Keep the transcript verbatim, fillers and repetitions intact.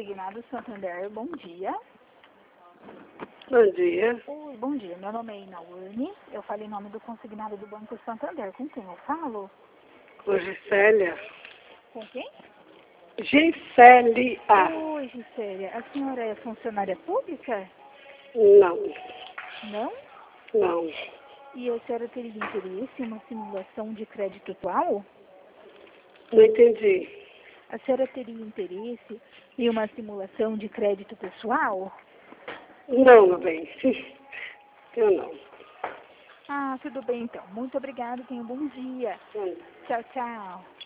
Consignado Santander, bom dia. Bom dia. Oi, bom dia. Meu nome é Inaurne. Eu falo em nome do Consignado do Banco Santander. Com quem eu falo? Com Gisélia. Com quem? Gisélia. Oi, Gisélia. A senhora é funcionária pública? Não, Não? não. E a senhora teria interesse em uma simulação de crédito atual? Não entendi. A senhora teria interesse em uma simulação de crédito pessoal? Não, meu bem. Eu não. Ah, tudo bem então. Muito obrigada. Tenha um bom dia. Hum. Tchau, tchau.